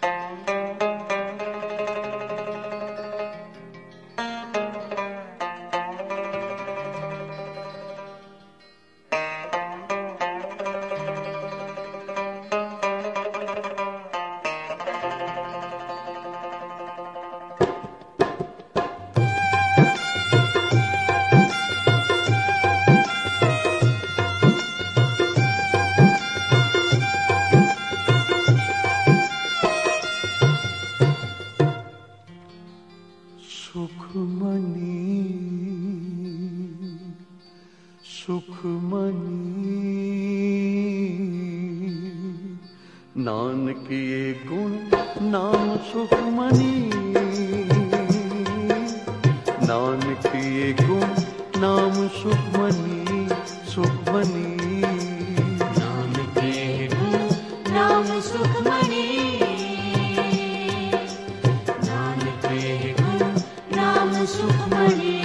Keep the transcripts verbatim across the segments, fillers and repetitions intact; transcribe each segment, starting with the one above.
नानक ये गुण नाम सुखमनी, नानक ये गुण नाम सुखमनी, सुखमनी नानक ये गुण नाम सुखमनी, नानक ये गुण नाम सुखमनी,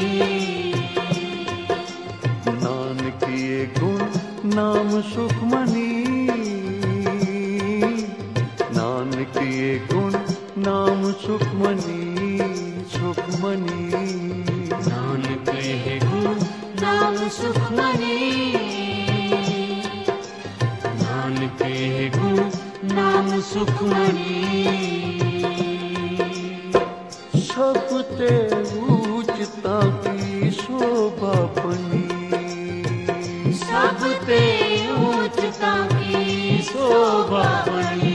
नानक ये गुण नाम सुखमनी, नानक ये गुण नाम सुखमनी, सुखमनी नानक ये गुण नाम सुखमनी, नानक ये गुण नाम सुखमनी। सब ते ऊंचता की शोभा बनी, सब ते ऊंचता की शोभा बनी,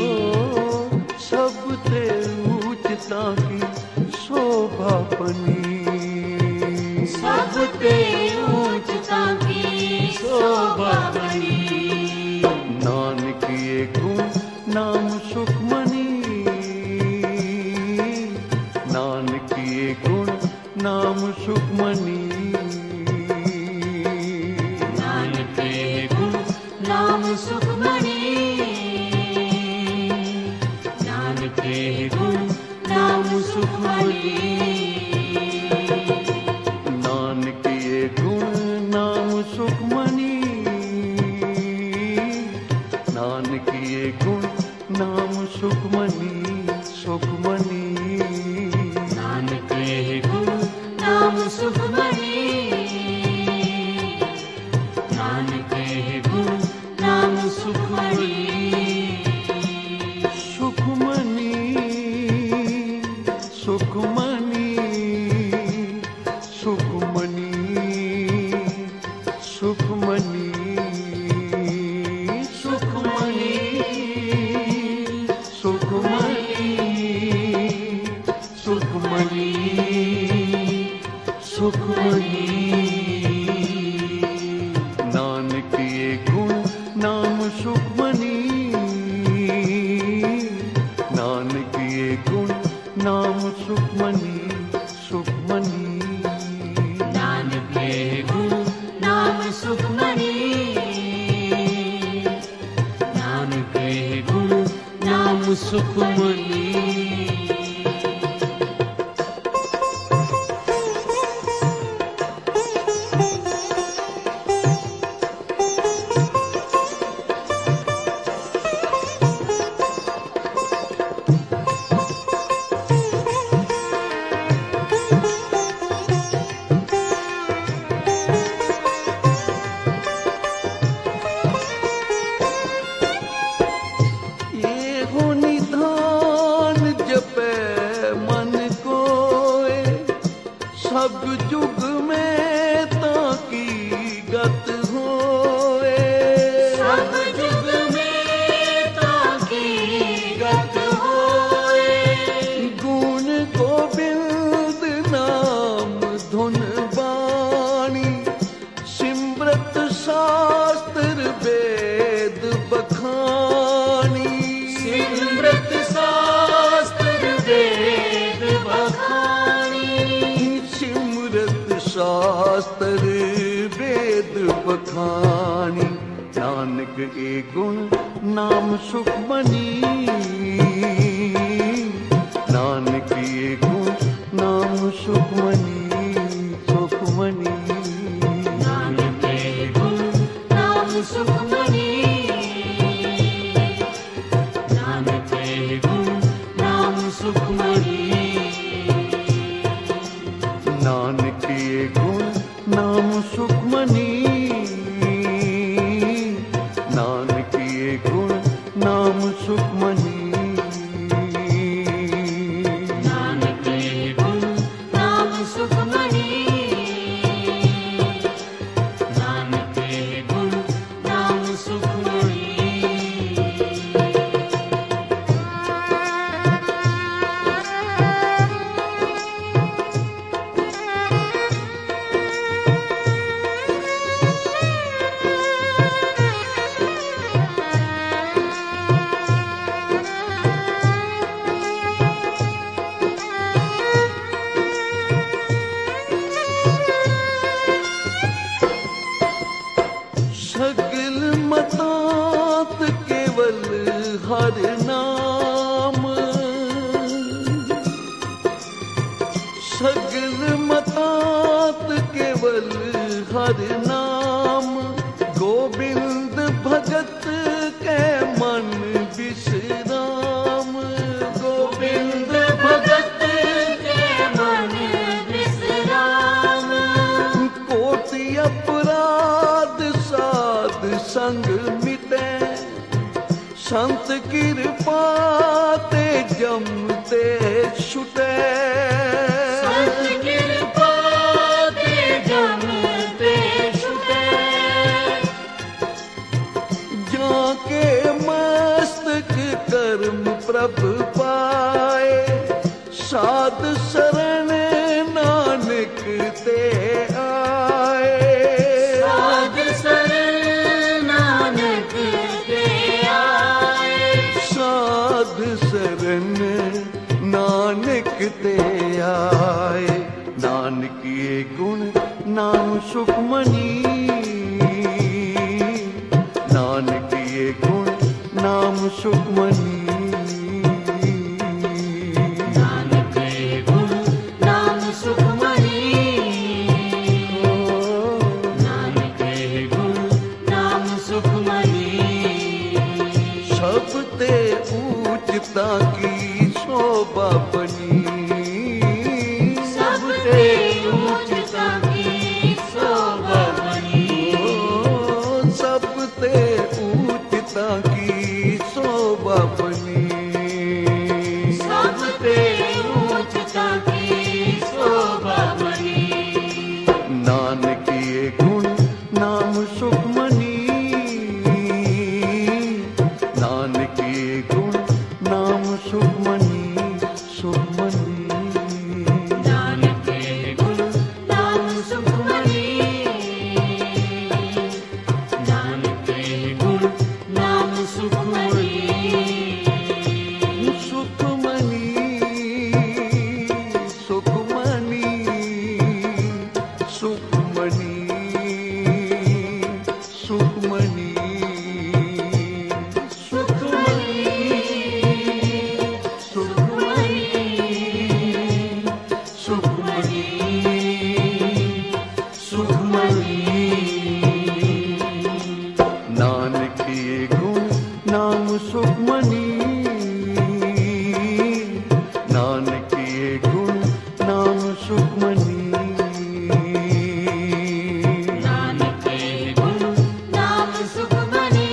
सब ते ऊंचता की शोभा बनी, सब ते ऊंचता की शोभा बनी। नानक ये गुण नाम सुखमनी, नानक ये गुण नाम सुखमनी, नानक ये गुण नाम सुखमनी, नानक ये गुण नाम सुखमनी, नानक ये गुण नाम सुखमनी, नानक ये गुण नाम सुखमनी, सुखमनी नानक ये गुण नाम सुखमनी, नानक ये गुण नाम सुखमनी। सुखमनी सुखमनी सुखमनी सुखमनी सुखमनी सुखमनी सुखमनी सुखमनी। नानक ये गुण नाम सुखमनी, नानक ये गुण नाम सुखमनी, सुखमनी नानक ये गुण नाम सुखमनी, नानक ये गुण नाम सुखमनी। ये हो निधान जपे मन कोय, सब जुग में ताकी गत होए, सब जुग में ताकी गत होए, गुण गोविंद नाम धुन बाणी, सिमरत शास्त्र वेद बखानी, सिमरत शास्त्र वेद बखानी, सिमरत शास्त्र वेद बखानी। नानक ए गुण नाम सुखमनी, नानक ये गुण नाम सुखमनी, सुखमनी नानक ये गुण नाम सुखमनी, नानक ये गुण गुण नाम सुखमनी। नानक के गुण नाम सुखमनी, नानक के गुण नाम सुखमनी। सगल मतात केवल हर नाम, सगल मतात केवल हर नाम। गोविंद भगत के मन विश्राम, गोविंद भगत के मन विश्राम। कोटि अपराध साध संग मिटे, संत कृपा ते जमते छुटे। संत कृपा ते जमते छुटे, जाके मस्तक कर्म प्रभ पाए। साध शरण नानक ते आए, साध शरण नानक ते आए। साध शरण नानक ते आए। नानक ये गुण नाम सुखमनी, नानक ये गुण नाम सुखमनी। नानक के गुण नाम सुखमनी, नानक के गुण नाम सुखमनी। सब ते ऊंचता की शोभा बनी, सब ते ऊंचता की शोभा बनी। ओ, सब ते ऊंचता की शोभा बनी। सब ते ऊंचता की शोभा बनी। नानक ये गुण नाम सुखमनी, नानक ये गुण नाम सुखमनी, सुखमनी। नानक के गुण नाम सुखमनी, नानक के गुण नाम सुखमनी। सुखमनी, सुखमनी, सुखमनी, सुखमनी, सुखमनी, सुखमनी, सुखमनी, सुखमनी। नानक ये गुण नाम सुखमनी, नानक ये गुण नाम सुखमनी। नानक के गुण नाम सुखमनी,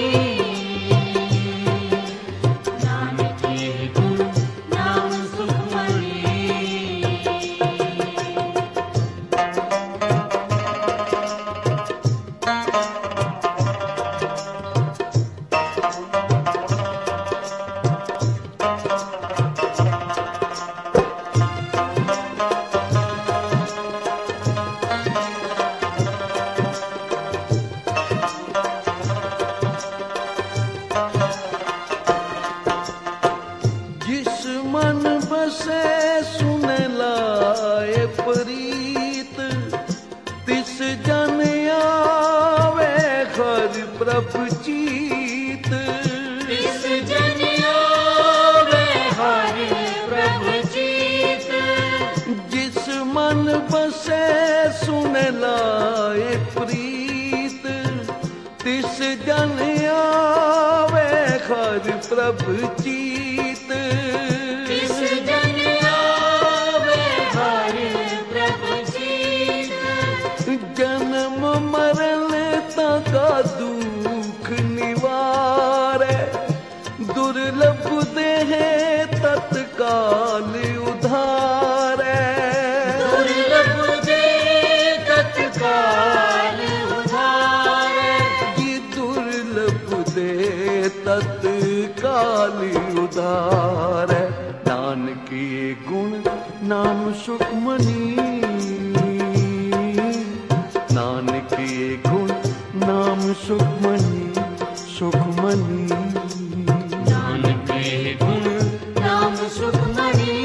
नानक के गुण नाम सुखमनी। जिस मन बसे सुन लाए प्रीत, तिस जन आवे हर प्रभ चीत। तिस जन आवे हर प्रभ चीत, जिस मन बसे सुन लाए प्रीत, तिस जन आवे हर प्रभ चीत। तिस जन आवे हर प्रभ चीत, जन्म मरण तका दुख निवारे, दुर्लभ देहे तत्काल उधारे, दुर्लभ दे तत्काल उधारे, ये दुर्लभ दे तत्काल उधारे। नानक ये गुण नाम सुखमनी, नानक ये गुण नाम सुखमनी, सुखमनी। नानक ये गुण नाम सुखमनी,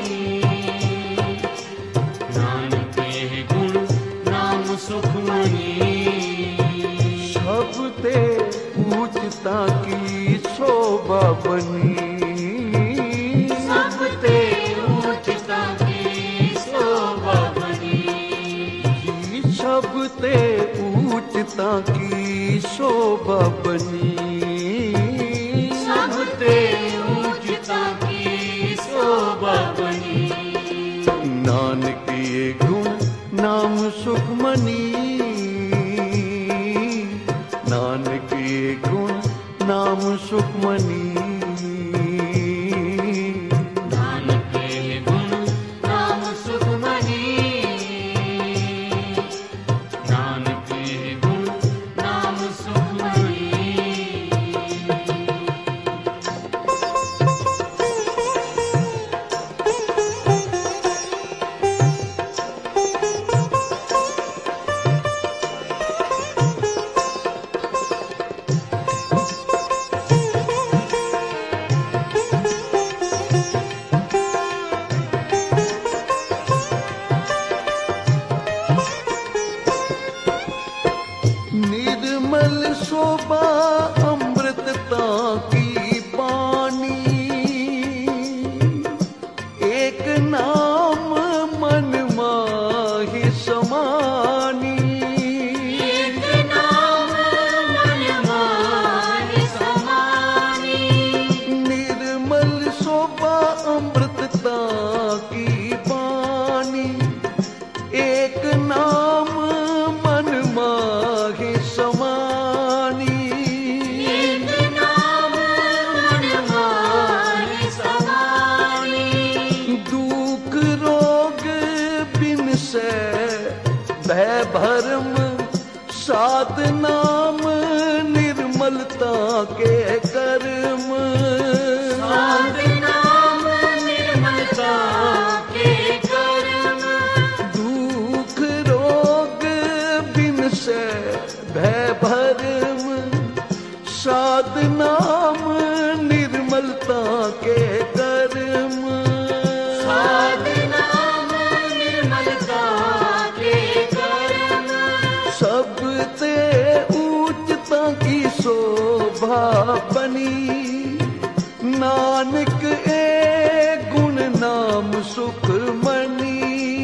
नानक ये गुण नाम सुखमनी। सबते ऊंचता की शोभा बनी, सबते ऊंचता की शोभा बनी, जी सबते ऊंचता की शोभा बनी, सबते ऊंचता की शोभा बनी। नानक ये गुण नाम सुखमनी, नानक ये गुण नाम सुखमनी। नानक ये गुण नाम सुखमनी, नानक ये गुण नाम सुखमनी। निर्मल शोभा अमृतता की पानी, एक नाम मन माहि समानी, एक नाम मन माहि समानी, निर्मल शोभा अमृतता की पानी, एक नाम मन माहि समानी, एक नाम मन माहि समानी। दुख रोग बिन से भय भरम, साध नाम निर्मलता के कर्म, साध नाम निर्मलता के कर्म, दुख रोग बिन से भय भरम, साध नाम निर्मलता के कर्म, साध नाम निर्मलता के कर्म। सबते ऊंचता की शोभा बनी, नानक ए गुण नाम सुखमनी,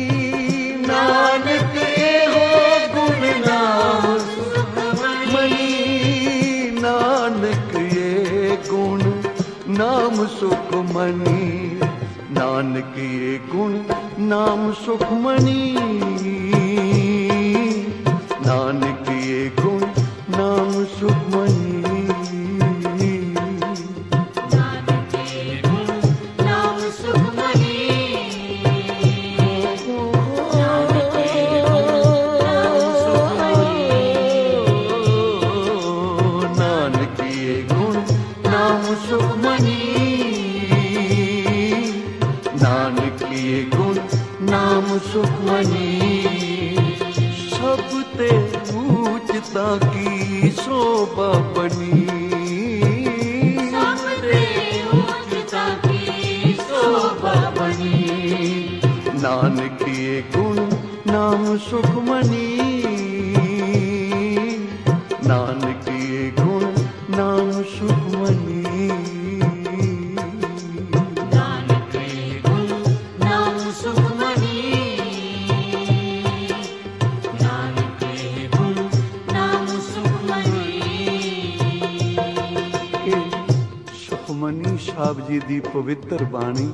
नानक ए हो गुण नाम सुखमनी, नानक ये गुण नाम सुखमनी, नानक ये गुण नाम सुखमनी, नानक ये गुण नाम सुखमनी। नानक ये गुण नाम सुखमनी, नानक ये गुण नाम सुखमनी, नानक ये गुण नाम सुखमनी, नानक ये गुण नाम सुखमनी। सबते ऊंचता की शोभा बनी, सबते ऊंचता की शोभा बनी। नानक ये गुण नाम सुखमनी, नानक ये गुण नाम सुखमनी। नानक ये गुण नाम सुखमनी, नानक ये गुण नाम सुखमनी। ਸੁਖਮਨੀ ਸਾਹਿਬ ਜੀ ਦੀ ਪਵਿੱਤਰ ਬਾਣੀ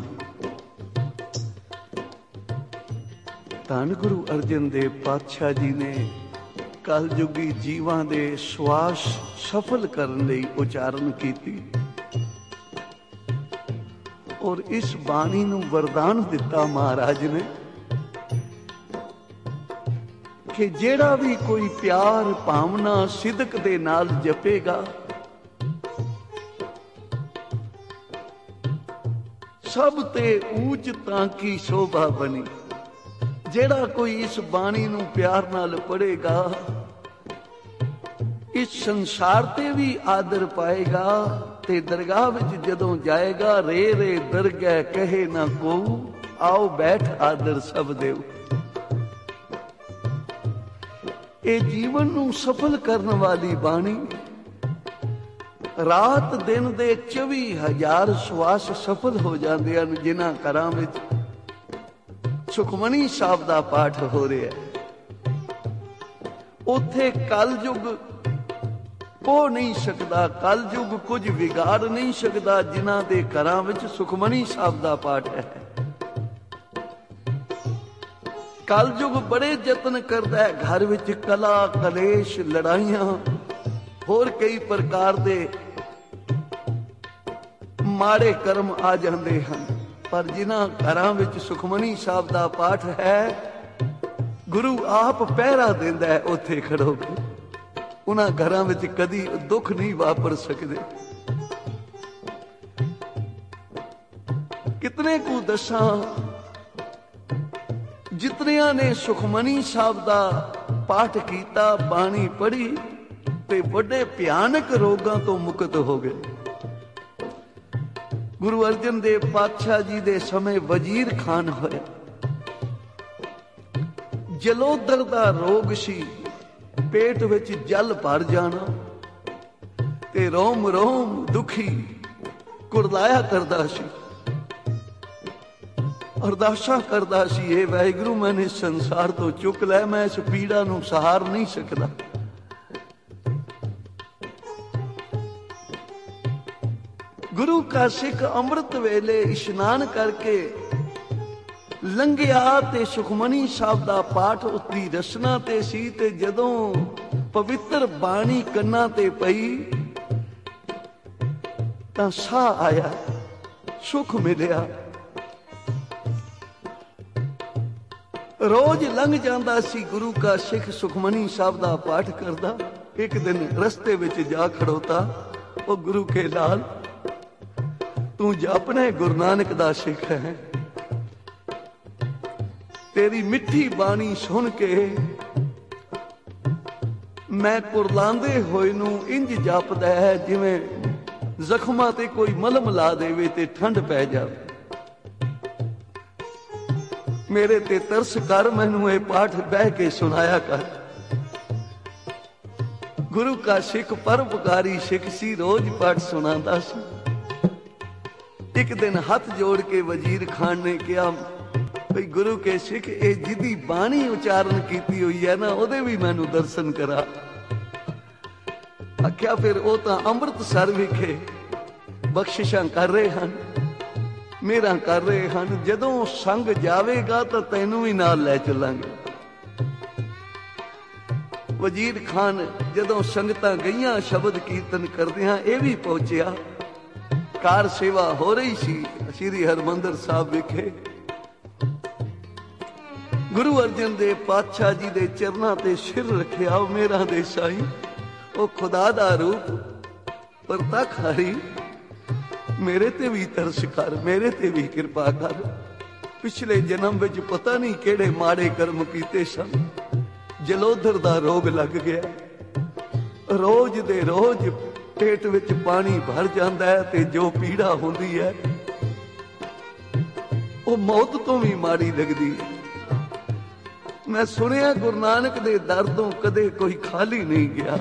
ਧੰਨ ਗੁਰੂ ਅਰਜਨ ਦੇਵ ਪਾਤਸ਼ਾਹ ਜੀ ਨੇ ਕਲਯੁਗੀ ਜੀਵਾਂ ਦੇ ਸਵਾਸ ਸਫਲ ਕਰਨ ਲਈ ਉਚਾਰਨ ਕੀਤੀ। ਔਰ ਇਸ ਬਾਣੀ ਨੂੰ ਵਰਦਾਨ ਦਿੱਤਾ ਮਹਾਰਾਜ ਨੇ ਕਿ ਜਿਹੜਾ ਵੀ ਕੋਈ ਪਿਆਰ ਭਾਵਨਾ ਸਿਦਕ ਦੇ ਨਾਲ ਜਪੇਗਾ, ਸਭ ਤੇ ਊਚ ਤਾਂ ਕੀ ਸ਼ੋਭਾ ਬਣੀ। ਜਿਹੜਾ ਕੋਈ ਇਸ ਬਾਣੀ ਨੂੰ ਪਿਆਰ ਨਾਲ ਪੜ੍ਹੇਗਾ, ਇਸ ਸੰਸਾਰ ਤੇ ਵੀ ਆਦਰ ਪਾਏਗਾ ਤੇ ਦਰਗਾਹ ਵਿੱਚ ਜਦੋਂ ਜਾਏਗਾ, ਰੇ ਰੇ ਦਰਗਹਿ ਕਹੇ ਨਾ ਕੋਊ, ਆਓ ਬੈਠ ਆਦਰ ਸਭ ਦੇਉ। ਇਹ ਜੀਵਨ ਨੂੰ ਸਫਲ ਕਰਨ ਵਾਲੀ ਬਾਣੀ, ਰਾਤ ਦਿਨ ਦੇ ਚੌਵੀ ਹਜ਼ਾਰ ਸਵਾਸ ਸਫਲ ਹੋ ਜਾਂਦੇ ਹਨ ਜਿਨ੍ਹਾਂ ਘਰਾਂ ਵਿੱਚ ਸੁਖਮਨੀ ਸਾਹਿਬ ਦਾ ਪਾਠ ਹੋ ਰਿਹਾ ਹੈ। ਉੱਥੇ ਕਲਯੁਗ ਹੋ ਨਹੀਂ ਸਕਦਾ, ਕਲਯੁਗ ਕੁਝ ਵਿਗਾੜ ਨਹੀਂ ਸਕਦਾ ਜਿਨ੍ਹਾਂ ਦੇ ਘਰਾਂ ਵਿੱਚ ਸੁਖਮਨੀ ਸਾਹਿਬ ਦਾ ਪਾਠ ਹੈ। ਕਲਯੁਗ ਬੜੇ ਯਤਨ ਕਰਦਾ ਹੈ, ਘਰ ਵਿੱਚ ਕਲਾ ਕਲੇਸ਼ ਲੜਾਈਆਂ ਹੋਰ ਕਈ ਪ੍ਰਕਾਰ ਦੇ ਮਾੜੇ ਕਰਮ ਆ ਜਾਂਦੇ ਹਨ, ਪਰ ਜਿਨ੍ਹਾਂ ਘਰਾਂ ਵਿੱਚ ਸੁਖਮਨੀ ਸਾਹਿਬ ਦਾ ਪਾਠ ਹੈ, ਗੁਰੂ ਆਪ ਪਹਿਰਾ ਦਿੰਦਾ ਹੈ ਉੱਥੇ ਖੜੋ ਕੇ। ਉਹਨਾਂ ਘਰਾਂ ਵਿੱਚ ਕਦੀ ਦੁੱਖ ਨਹੀਂ ਵਾਪਰ ਸਕਦੇ। ਕਿਤਨੇ ਕੁ ਦੱਸਾਂ, ਜਿਤਨਿਆਂ ਨੇ ਸੁਖਮਨੀ ਸਾਹਿਬ ਦਾ ਪਾਠ ਕੀਤਾ, ਬਾਣੀ ਪੜ੍ਹੀ ਤੇ ਵੱਡੇ ਭਿਆਨਕ ਰੋਗਾਂ ਤੋਂ ਮੁਕਤ ਹੋ ਗਏ। ਗੁਰੂ ਅਰਜਨ ਦੇਵ ਪਾਤਸ਼ਾਹ ਜੀ ਦੇ ਸਮੇਂ ਵਜ਼ੀਰ ਖਾਨ ਹੋਇਆ, ਜਲੋਦਰ ਦਾ ਰੋਗ ਸੀ, ਪੇਟ ਵਿੱਚ ਜਲ ਭਰ ਜਾਣਾ ਤੇ ਰੋਮ ਰੋਮ ਦੁਖੀ ਕੁਰਲਾਇਆ ਕਰਦਾ ਸੀ, ਅਰਦਾਸਾਂ ਕਰਦਾ ਸੀ, ਇਹ ਵਾਹਿਗੁਰੂ ਮੈਨੂੰ ਇਸ ਸੰਸਾਰ ਤੋਂ ਚੁੱਕ ਲੈ, ਮੈਂ ਇਸ ਪੀੜਾ ਨੂੰ ਸਹਾਰ ਨਹੀਂ ਸਕਦਾ। ਗੁਰੂ ਕਾ ਸਿੱਖ ਅੰਮ੍ਰਿਤ ਵੇਲੇ ਇਸ਼ਨਾਨ ਕਰਕੇ ਲੰਘਿਆ ਤੇ ਸੁਖਮਨੀ ਸਾਹਿਬ ਦਾ ਪਾਠ ਉਤਰੀ ਰਸਨਾ ਤੇ ਸੀ, ਤੇ ਜਦੋਂ ਪਵਿੱਤਰ ਬਾਣੀ ਕੰਨਾਂ ਤੇ ਪਈ ਤਾਂ ਸਾਹ ਆਇਆ, ਸੁਖ ਮਿਲਿਆ। ਰੋਜ਼ ਲੰਘ ਜਾਂਦਾ ਸੀ ਗੁਰੂ ਕਾ ਸਿੱਖ ਸੁਖਮਨੀ ਸਾਹਿਬ ਦਾ ਪਾਠ ਕਰਦਾ। ਇੱਕ ਦਿਨ ਰਸਤੇ ਵਿੱਚ ਜਾ ਖੜੋਤਾ, ਉਹ ਗੁਰੂ ਕੇ ਲਾਲ, ਤੂੰ ਜਾਪਣੇ ਗੁਰੂ ਨਾਨਕ ਦਾ ਸਿੱਖ ਹੈ, ਤੇਰੀ ਮਿੱਠੀ ਬਾਣੀ ਸੁਣ ਕੇ ਮੈਂ ਕੁਰਲਾਉਂਦੇ ਹੋਏ ਨੂੰ ਇੰਜ ਜਾਪਦਾ ਹੈ ਜਿਵੇਂ ਜ਼ਖਮਾਂ ਤੇ ਕੋਈ ਮਲਮ ਲਾ ਦੇਵੇ ਤੇ ਠੰਡ ਪੈ ਜਾਵੇ। ਮੇਰੇ ਤੇ ਤਰਸ ਕਰ, ਮੈਨੂੰ ਇਹ ਪਾਠ ਬਹਿ ਕੇ ਸੁਣਾਇਆ ਕਰ। ਗੁਰੂ ਕਾ ਸਿੱਖ ਪਰਉਪਕਾਰੀ ਸਿੱਖ ਸੀ, ਰੋਜ਼ ਪਾਠ ਸੁਣਾਉਂਦਾ ਸੀ। ਇੱਕ ਦਿਨ ਹੱਥ ਜੋੜ ਕੇ ਵਜ਼ੀਰ ਖਾਨ ਨੇ ਕਿਹਾ, ਭਈ ਗੁਰੂ ਕੇ ਸਿੱਖ, ਇਹ ਜਿਹਦੀ ਬਾਣੀ ਉਚਾਰਨ ਕੀਤੀ ਹੋਈ ਹੈ ਨਾ, ਉਹਦੇ ਵੀ ਮੈਨੂੰ ਦਰਸ਼ਨ ਕਰਾ। ਆਖਿਆ ਫਿਰ ਉਹ ਤਾਂ ਅੰਮ੍ਰਿਤਸਰ ਵਿਖੇ ਬਖਸ਼ਿਸ਼ਾਂ ਕਰ ਰਹੇ ਹਨ, ਮੇਰਾ ਕਰ ਰਹੇ ਹਨ, ਜਦੋਂ ਸੰਗ ਜਾਵੇਗਾ ਤਾਂ ਤੈਨੂੰ ਵੀ ਨਾਲ ਲੈ ਚੱਲਾਂਗੇ। ਵਜ਼ੀਰ ਖਾਨ ਜਦੋਂ ਸੰਗਤਾਂ ਗਈਆਂ ਸ਼ਬਦ ਕੀਰਤਨ ਕਰਦਿਆਂ ਇਹ ਵੀ ਪਹੁੰਚਿਆ। ਕਾਰ ਸੇਵਾ ਹੋ ਰਹੀ ਸੀ ਸ੍ਰੀ ਹਰਿਮੰਦਰ ਸਾਹਿਬ ਵਿਖੇ। ਗੁਰੂ ਅਰਜਨ ਦੇਵ ਪਾਤਸ਼ਾਹ ਜੀ ਦੇ ਚਰਨਾਂ ਤੇ ਸਿਰ ਰੱਖਿਆ, ਮੇਰਾ ਦੇ ਸਾਈ, ਉਹ ਖੁਦਾ ਦਾ ਰੂਪ ਪ੍ਰਤੱਖਾਰੀ, ਮੇਰੇ ਤੇ ਵੀ ਤਰਸ ਕਰ, ਮੇਰੇ ਤੇ ਵੀ ਕਿਰਪਾ ਕਰ। ਪਿਛਲੇ ਜਨਮ ਵਿੱਚ ਪਤਾ ਨਹੀਂ ਕਿਹੜੇ ਮਾੜੇ ਕਰਮ ਕੀਤੇ ਸਨ, ਜਲੋਦਰ ਦਾ ਰੋਗ ਲੱਗ ਗਿਆ। ਰੋਜ਼ ਦੇ ਰੋਜ਼ ਪੇਟ ਵਿੱਚ ਪਾਣੀ ਭਰ ਜਾਂਦਾ ਹੈ ਤੇ ਜੋ ਪੀੜਾ ਹੁੰਦੀ ਹੈ ਉਹ ਮੌਤ ਤੋਂ ਵੀ ਮਾੜੀ ਲੱਗਦੀ ਹੈ। ਮੈਂ ਸੁਣਿਆ ਗੁਰੂ ਨਾਨਕ ਦੇ ਦਰ ਤੋਂ ਕਦੇ ਕੋਈ ਖਾਲੀ ਨਹੀਂ ਗਿਆ।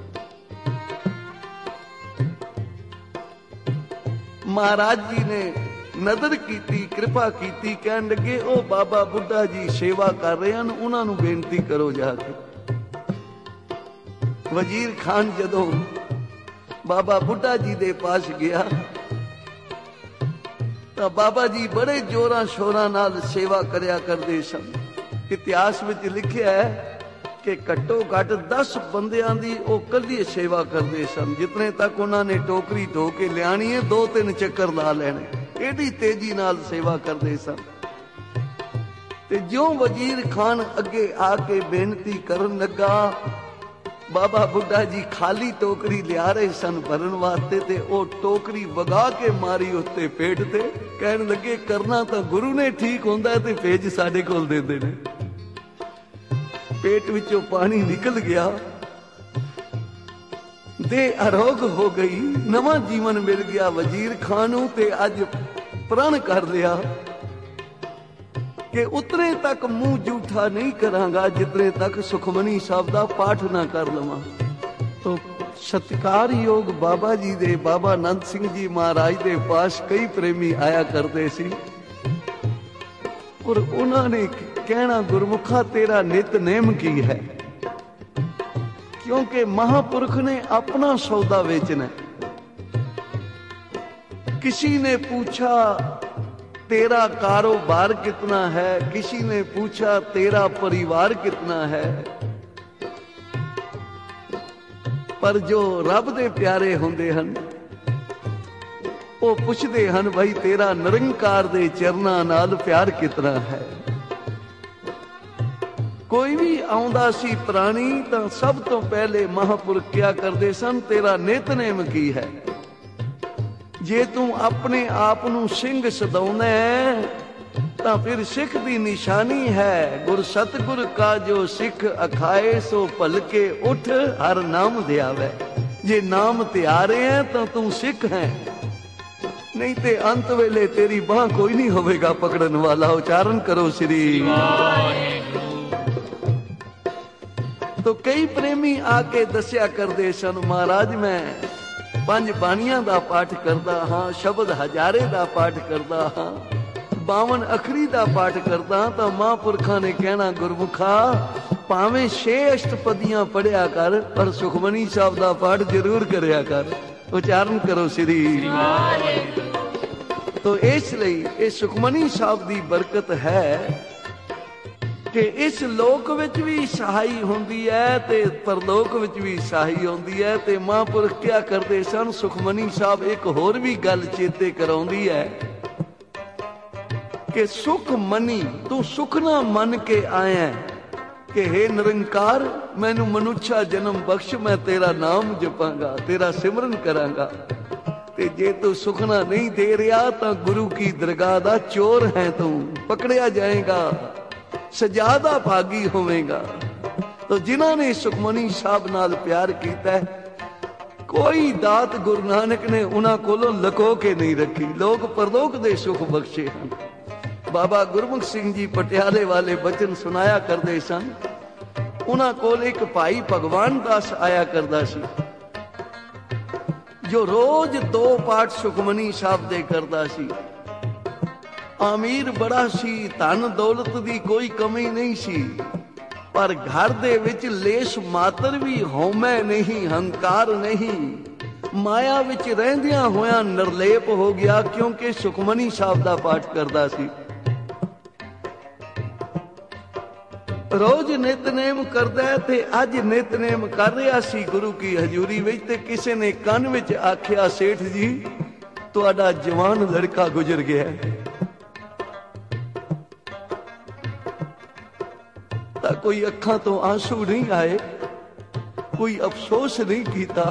ਮਹਾਰਾਜ ਜੀ ਨੇ ਨਦਰ ਕੀਤੀ, ਕਿਰਪਾ ਕੀਤੀ, ਕਹਿਣ ਲੱਗੇ ਉਹ ਬਾਬਾ ਬੁੱਢਾ ਜੀ ਸੇਵਾ ਕਰ ਰਹੇ ਹਨ, ਉਹਨਾਂ ਨੂੰ ਬੇਨਤੀ ਕਰੋ ਜਾ ਕੇ। ਵਜ਼ੀਰ ਖਾਨ ਜਦੋਂ ਬਾਬਾ ਬੁੱਢਾ ਜੀ ਦੇ ਪਾਸ ਗਿਆ ਤਾਂ ਬਾਬਾ ਜੀ ਬੜੇ ਜੋਰਾਂ ਸ਼ੋਰਾਂ ਨਾਲ ਸੇਵਾ ਕਰਿਆ ਕਰਦੇ ਸਨ। ਇਤਿਹਾਸ ਵਿੱਚ ਲਿਖਿਆ ਹੈ ਕਿ ਘੱਟੋ ਘੱਟ ਦਸ ਬੰਦਿਆਂ ਦੀ ਉਹ ਕੱਲੀ ਸੇਵਾ ਕਰਦੇ ਸਨ। ਜਿਤਨੇ ਤੱਕ ਉਹਨਾਂ ਨੇ ਟੋਕਰੀ ਢੋ ਕੇ ਲਿਆਣੀ ਹੈ, ਦੋ ਤਿੰਨ ਚੱਕਰ ਲਾ ਲੈਣੇ। एडी तेजी नाल सेवा करदे सन। ते ज्यों वजीर खान अगे आके बेनती करन लगा, बाबा बुड्ढा जी खाली टोकरी लिया रहे सन भरन वास्ते, ते ओ टोकरी वगा के मारी उत्ते पेट ते, कहन लगे करना तो गुरु ने ठीक हुंदा ते भेज साडे कोल देंदे ने। पेट विचों पानी निकल गया, दे अरोग हो गई, नवा जीवन मिल गया वजीर खान नूं। ते अज प्रण कर लिया कि उतने तक मुंह जूठा नहीं करांगा जितने तक सुखमनी साहब दा पाठ ना कर लवां। तो सत्कारयोग बाबा जी दे, बाबा नंद सिंह जी महाराज दे पास कई प्रेमी आया करते सी, और उन्होंने कहना गुरमुखा तेरा नितनेम की है, क्योंकि महापुरुष ने अपना सौदा बेचना। किसी ने पूछा तेरा कारोबार कितना है, किसी ने पूछा तेरा परिवार कितना है, पर जो रब दे प्यारे हुंदे हन वो पुछदे हन भाई तेरा निरंकार दे चरना नाल प्यार कितना है। कोई भी आउंदा सी प्राणी तां सब तो पहले महापुरुष क्या करदे सन, तेरा नितनेम की है। जे तू अपने आप नू सिंह सदाउना है तां फिर सिख दी निशानी है, गुर सतगुर का जो सिख अखाए सो भलके उठ हर नाम ध्यावे। जे नाम त्यारे हैं तां तू सिख है, नहीं ते अंत वेले तेरी बाह कोई नहीं होवेगा पकड़न वाला। उच्चारण करो श्री। तो कई प्रेमी आके दस्या करदे सन, महाराज मैं पंज बाणियां दा पाठ करदा हाँ, शब्द हजारे दा पाठ करदा हाँ, बावन अखरी दा पाठ करदा। तो महापुरखा ने कहना गुरमुखा भावें छे अष्टपदियां पढ़िया कर, पर सुखमनी साहब दा पाठ जरूर करया कर। उच्चारण करो श्री। तो इसलिए ये सुखमनी साहब दी बरकत है कि इस लोक विच भी सहाई हुंदी है ते परलोक विच भी सहाई हुंदी है। ते महापुरुष क्या करते सन, सुखमनी साहब एक होर भी गल चेते कराउंदी है कि सुख मनी तू सुख ना मन के आया कि हे निरंकार मैनू मनुष्या जन्म बख्श, मैं तेरा नाम जपांगा, तेरा सिमरन करांगा। ते जे तू सुखना नहीं दे रहा तो गुरु की दरगाह दा चोर है, तू पकड़िया जाएगा, सजा दा भागी होवेगा। तो जिन्हां ने सुखमनी साहब नाल प्यार कीता है, कोई दात गुरु नानक ने उन्हां कोलों लको के नहीं रखी। लोग परलोक दे सुख बख्शे हैं। बाबा गुरमुख सिंह जी पटियाले वाले बचन सुनाया करते सन। उन्हां कोल एक भाई भगवान दास आया करदा सी, जो रोज दो पाठ सुखमनी साहब दे करदा सी। अमीर बड़ा सी, धन दौलत दी कोई कमी नहीं सी, पर घर दे विच लेस मातर भी हौमै नहीं, हंकार नहीं, माया विच रहंदियां होया निर्लेप हो गया, क्योंकि सुखमनी साहब दा पाठ करदा सी। रोज नितनेम करदा है ते अज नितनेम कर रहा सी गुरु की हजूरी विच, ते किसी ने कान विच आखिया सेठ जी तुहाडा जवान लड़का गुजर गया है। तां कोई अखां तो आंसू नहीं आए, कोई अफसोस नहीं कीता।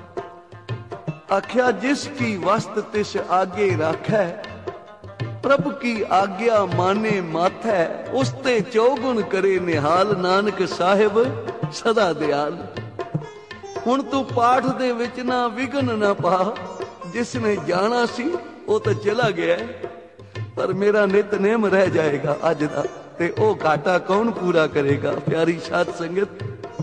आख्या जिसकी वस्त तिस आगे राखै, प्रभु की आज्ञा माने माथै, उसते चौगुण करे निहाल, नानक साहिब सदा दयाल। हुण तू पाठ दे विच ना विघन ना पा, जिसने जाना सी वो तो चला गया, पर मेरा नितनेम रह जाएगा अज दा, ते ओ घाटा कौन पूरा करेगा। प्यारी साध संगत,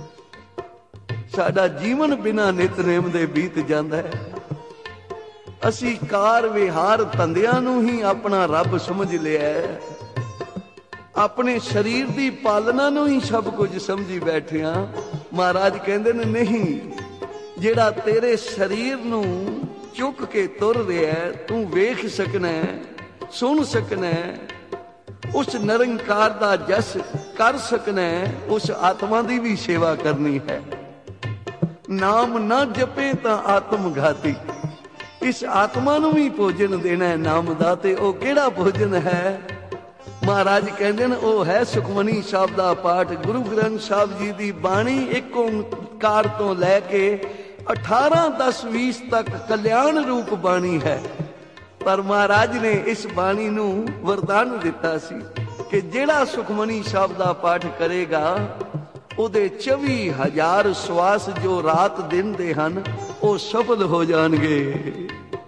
साडा जीवन बिना नितनेम दे बीत जांदा है। असी कार विहार धंधियां नूं ही अपना रब समझ लिया है, अपने शरीर की पालना नूं ही सब कुछ समझी बैठे हाँ। महाराज कहंदे ने नहीं, जेड़ा तेरे शरीर नूं चुक के तुर रहा है, तू वेख सकना है, सुन सकना है, उस निरंकार दा जस कर सकना है, उस आत्मा की भी सेवा करनी है। नाम ना जपे तां आत्म घाती, ਇਸ ਆਤਮਾ ਨੂੰ ਵੀ ਭੋਜਨ ਦੇਣਾ ਹੈ ਨਾਮ ਦਾ, ਤੇ ਉਹ ਕਿਹੜਾ ਭੋਜਨ ਹੈ? ਮਹਾਰਾਜ ਕਹਿੰਦੇ ਨੇ ਉਹ ਹੈ ਸੁਖਮਨੀ ਸਾਹਿਬ ਦਾ ਪਾਠ। ਗੁਰੂ ਗ੍ਰੰਥ ਸਾਹਿਬ ਜੀ ਦੀ ਬਾਣੀ ਇੱਕ ਓਂਕਾਰ ਤੋਂ ਲੈ ਕੇ ਅਠਾਰਾਂ ਦਸ ਵੀਸ ਤੱਕ ਕਲਿਆਣ ਰੂਪ ਬਾਣੀ ਹੈ। ਪਰ ਮਹਾਰਾਜ ਨੇ ਇਸ ਬਾਣੀ ਨੂੰ ਵਰਦਾਨ ਦਿੱਤਾ ਸੀ ਕਿ ਜਿਹੜਾ ਸੁਖਮਨੀ ਸਾਹਿਬ ਦਾ ਪਾਠ ਕਰੇਗਾ ਉਹਦੇ ਚੌਵੀ ਹਜ਼ਾਰ ਸਵਾਸ ਜੋ ਰਾਤ ਦਿਨ ਦੇ ਹਨ ਉਹ ਸਫਲ ਹੋ ਜਾਣਗੇ।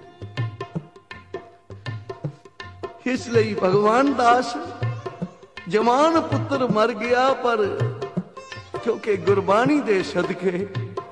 ਇਸ ਲਈ ਭਗਵਾਨ ਦਾਸ ਜਵਾਨ ਪੁੱਤਰ ਮਰ ਗਿਆ, ਪਰ ਕਿਉਂਕਿ ਗੁਰਬਾਣੀ ਦੇ ਸਦਕੇ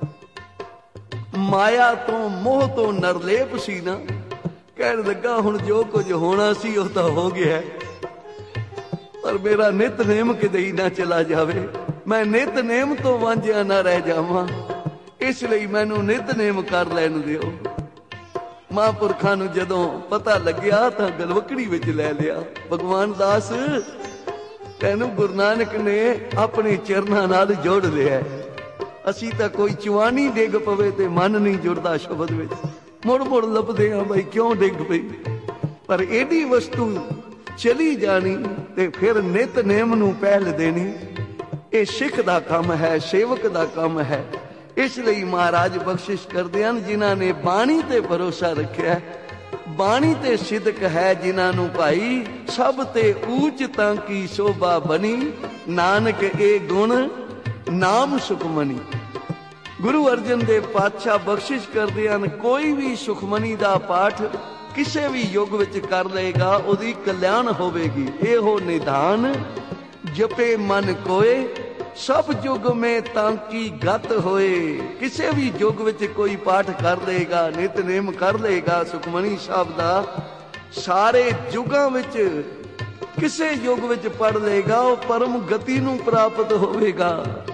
ਮਾਇਆ ਤੋਂ ਮੋਹ ਤੋਂ ਨਰਲੇਪ ਸੀ ਨਾ, ਕਹਿਣ ਲੱਗਾ ਹੁਣ ਜੋ ਕੁਝ ਹੋਣਾ ਸੀ ਉਹ ਤਾਂ ਹੋ ਗਿਆ, ਪਰ ਮੇਰਾ ਨਿਤਨੇਮ ਕਿਤੇ ਨਾ ਚਲਾ ਜਾਵੇ, ਮੈਂ ਨਿਤਨੇਮ ਤੋਂ ਵਾਂਝਿਆ ਨਾ ਰਹਿ ਜਾਵਾਂ, ਇਸ ਲਈ ਮੈਨੂੰ ਨਿਤਨੇਮ ਕਰ ਲੈਣ ਦਿਓ। ਮਹਾਂਪੁਰਖਾਂ ਨੂੰ ਜਦੋਂ ਪਤਾ ਲੱਗਿਆ ਤਾਂ ਗਲਵਕੜੀ ਵਿੱਚ ਲੈ ਲਿਆ। ਭਗਵਾਨ ਦਾਸ ਤੈਨੂੰ ਗੁਰੂ ਨਾਨਕ ਨੇ ਆਪਣੇ ਚਰਨਾਂ ਨਾਲ ਜੋੜ ਲਿਆ। ਅਸੀਂ ਤਾਂ ਕੋਈ ਚਵਾਨੀ ਡਿੱਗ ਪਵੇ ਤੇ ਮਨ ਨਹੀਂ ਜੁੜਦਾ ਸ਼ਬਦ ਵਿੱਚ, ਮੁੜ ਮੁੜ ਲੱਭਦੇ ਹਾਂ ਬਈ ਕਿਉਂ ਡਿੱਗ ਪਈ। ਪਰ ਏਡੀ ਵਸਤੂ ਚਲੀ ਜਾਣੀ ਤੇ ਫਿਰ ਨਿਤਨੇਮ ਨੂੰ ਪਹਿਲ ਦੇਣੀ, ਇਹ ਸਿੱਖ ਦਾ ਕੰਮ ਹੈ, ਸੇਵਕ ਦਾ ਕੰਮ ਹੈ। ਇਸ ਲਈ ਮਹਾਰਾਜ ਬਖਸ਼ਿਸ਼ ਕਰਦੇ ਹਨ ਜਿਨ੍ਹਾਂ ਨੇ ਬਾਣੀ ਤੇ ਭਰੋਸਾ ਰੱਖਿਆ, ਬਾਣੀ ਤੇ ਸਿਦਕ ਹੈ ਜਿਨ੍ਹਾਂ ਨੂੰ ਭਾਈ ਸਭ ਤੇ ਊਚ ਤਾਂ ਕੀ ਸ਼ੋਭਾ ਬਣੀ, ਨਾਨਕ ਇਹ ਗੁਣ ਨਾਮ ਸੁਖਮਨੀ। ਗੁਰੂ ਅਰਜਨ ਦੇਵ ਪਾਤਸ਼ਾਹ ਬਖਸ਼ਿਸ਼ ਕਰਦੇ ਹਨ ਕੋਈ ਵੀ ਸੁਖਮਨੀ ਦਾ ਪਾਠ ਕਿਸੇ ਵੀ ਯੁੱਗ ਵਿੱਚ ਕਰ ਲਏਗਾ ਉਹਦੀ ਕਲਿਆਣ ਹੋਵੇਗੀ। ਇਹੋ ਨਿਧਾਨ ਜਪੇ ਮਨ ਕੋਏ, ਸਭ ਯੁੱਗ ਮੇ ਤਾਂ ਕੀ ਗਤ ਹੋਏ। ਕਿਸੇ ਵੀ ਯੁੱਗ ਵਿੱਚ ਕੋਈ ਪਾਠ ਕਰ ਲਏਗਾ, ਨਿਤਨੇਮ ਕਰ ਲਏਗਾ ਸੁਖਮਨੀ ਸਾਹਿਬ ਦਾ, ਸਾਰੇ ਯੁੱਗਾਂ ਵਿੱਚ ਕਿਸੇ ਯੁੱਗ ਵਿੱਚ ਪੜ ਲਏਗਾ ਉਹ ਪਰਮ ਗਤੀ ਨੂੰ ਪ੍ਰਾਪਤ ਹੋਵੇਗਾ,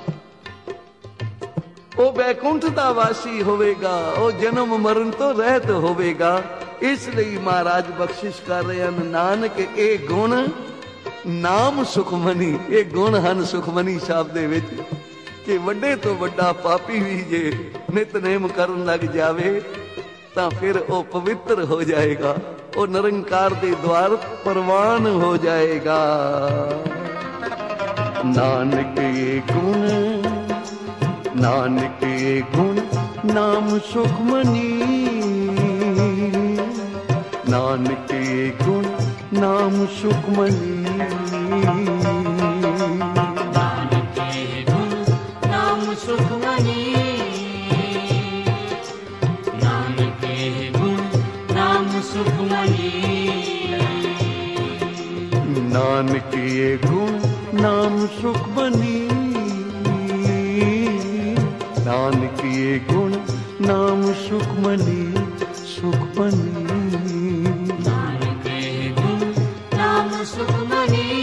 ਉਹ ਬੈਕੁੰਠ ਦਾ ਵਾਸੀ ਹੋਵੇਗਾ, ਉਹ ਜਨਮ ਮਰਨ ਤੋਂ ਰਹਿਤ ਹੋਵੇਗਾ। ਇਸ ਲਈ ਮਹਾਰਾਜ ਬਖਸ਼ਿਸ਼ ਕਰ ਰਹੇ ਹਨ ਨਾਨਕ ਇਹ ਗੁਣ ਨਾਮ ਸੁਖਮਨੀ। ਇਹ ਗੁਣ ਹਨ ਸੁਖਮਨੀ ਸਾਹਿਬ ਦੇ ਵਿੱਚ ਕਿ ਵੱਡੇ ਤੋਂ ਵੱਡਾ ਪਾਪੀ ਵੀ ਜੇ ਨਿਤਨੇਮ ਕਰਨ ਲੱਗ ਜਾਵੇ ਤਾਂ ਫਿਰ ਉਹ ਪਵਿੱਤਰ ਹੋ ਜਾਏਗਾ, ਉਹ ਨਿਰੰਕਾਰ ਦੇ ਦੁਆਰ ਪ੍ਰਵਾਨ ਹੋ ਜਾਏਗਾ। ਨਾਨਕ ਇਹ ਗੁਣ, ਨਾਨਕ ਇਹ ਗੁਣ ਨਾਮ ਸੁਖਮਨੀ, ਨਾਨਕ ਇਹ ਗੁਣ ਨਾਮ ਸੁਖਮਨੀ। ਨਾਨਕ ਇਹ ਗੁਣ ਨਾਮ ਸੁਖਮਨੀ, ਨਾਨਕ ਇਹ ਗੁਣ ਨਾਮ ਸੁਖਮਨੀ, ਨਾਨਕ ਇਹ ਗੁਣ ਨਾਮ ਸੁਖਮਨੀ, ਨਾਨਕ ਇਹ ਗੁਣ ਨਾਮ ਸੁਖਮਨੀ, ਸੁਖਮਨੀ। ਨਾਨਕ ਇਹ ਗੁਣ ਨਾਮ ਸੁਖਮਨੀ,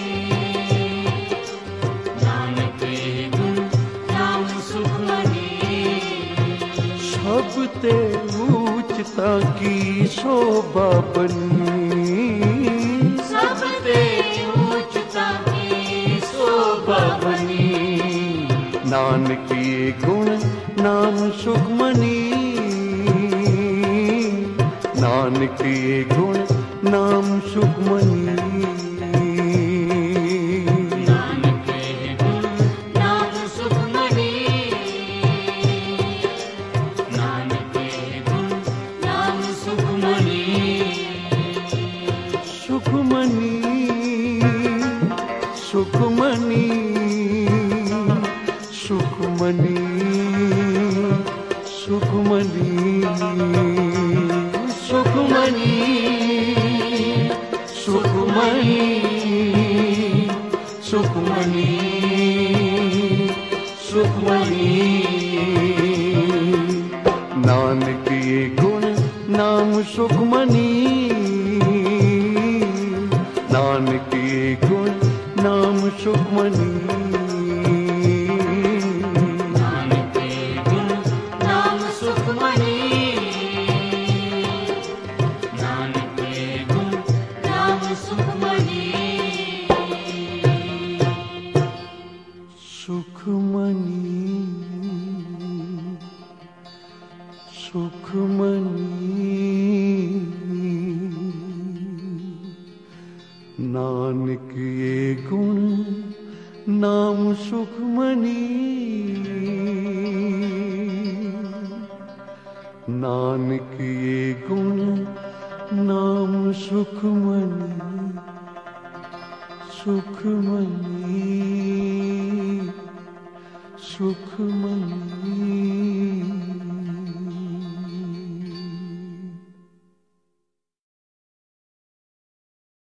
ਨਾਨਕ ਇਹ ਗੁਣ ਨਾਮ ਸੁਖਮਨੀ। ਸਭ ਤੇ ਊਚ ਤਾਂ ਕੀ ਸ਼ੋਭਾ ਬਣੀ, ਸਭ ਤੇ ਊਚ ਤਾਂ ਕੀ ਸ਼ੋਭਾ ਬਣੀ, ਨਾਨਕ ਇਹ ਗੁਣ ਨਾਮ ਸੁਖਮਨੀ, ਨਾਨਕ ਇਹ ਗੁਣ ਨਾਮ ਸੁਖਮਨੀ। ਨਾਨਕ ਇਹ ਗੁਣ ਨਾਮ ਸੁਖਮਨੀ, ਨਾਨਕ ਇਹ ਗੁਣ ਨਾਮ ਸੁਖਮਨੀ। ਸੁਖਮਨੀ, ਸੁਖਮਨੀ, ਸੁਖਮਨੀ, ਸੁਖਮਨੀ, ਸੁਖਮਨੀ, ਸੁਖਮਨੀ, ਸੁਖਮਨੀ, ਸੁਖਮਨੀ। ਨਾਨਕ ਇਹ ਗੁਣ ਨਾਮ ਸੁਖਮਨੀ, ਨਾਨਕ ਇਹ ਗੁਣ ਨਾਮ ਸੁਖਮਨੀ। ਨਾਨਕ ਇਹ ਗੁਣ ਨਾਮ ਸੁਖਮਨੀ, ਨਾਨਕ ਇਹ ਗੁਣ ਨਾਮ ਸੁਖਮਨੀ। ਸੁਖਮਨੀ, सुखमनी। नानक ये गुण नाम सुखमनी। नानक ये गुण नाम सुखमनी। सुखमनी सुखमनी।